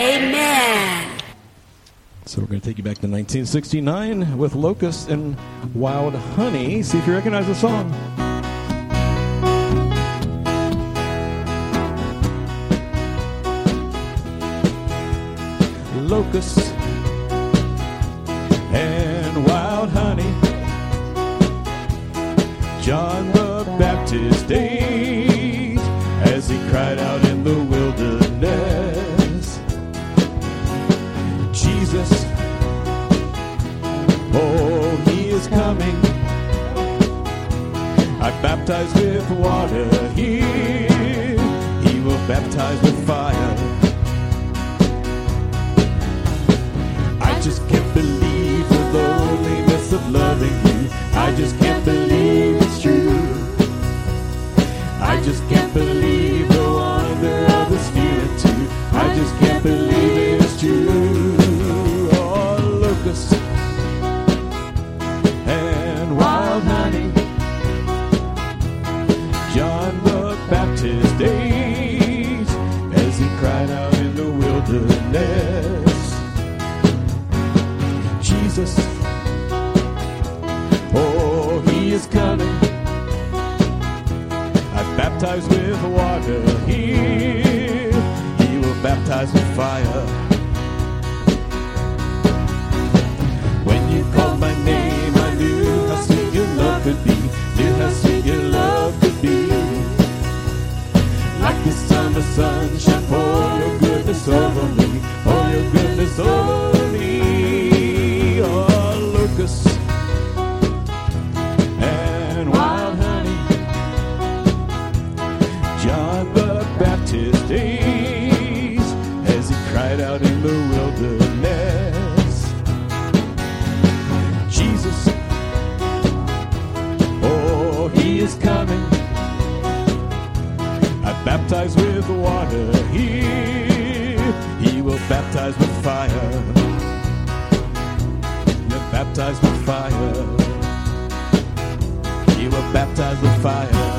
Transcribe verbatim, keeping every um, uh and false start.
Amen. So we're going to take you back to nineteen sixty-nine with Locust and Wild Honey. See if you recognize the song. Locusts and wild honey, John the Baptist ate as he cried out in the wilderness. Jesus, oh, he is coming. I baptize with water here, he will baptize with fire. I just can't believe the loneliness of loving you. I just can't believe it's true. I just can't believe the wonder of this feeling too. I just can't believe it's true. Oh, locusts and wild honey, John the Baptist ate as he cried out in the wilderness. Jesus, oh, he is coming. I baptize with water here, he will baptize with fire. When you called my name, I knew how sweet your love could be, knew how sweet your love could be. Like the summer sunshine, pour your goodness over me, pour your goodness over me. Oh, locusts and wild honey, John the Baptist ate as he cried out in the wilderness. Jesus, oh, he is coming. I baptize with water here, he will baptize with fire. Baptized with fire, he will baptize with fire.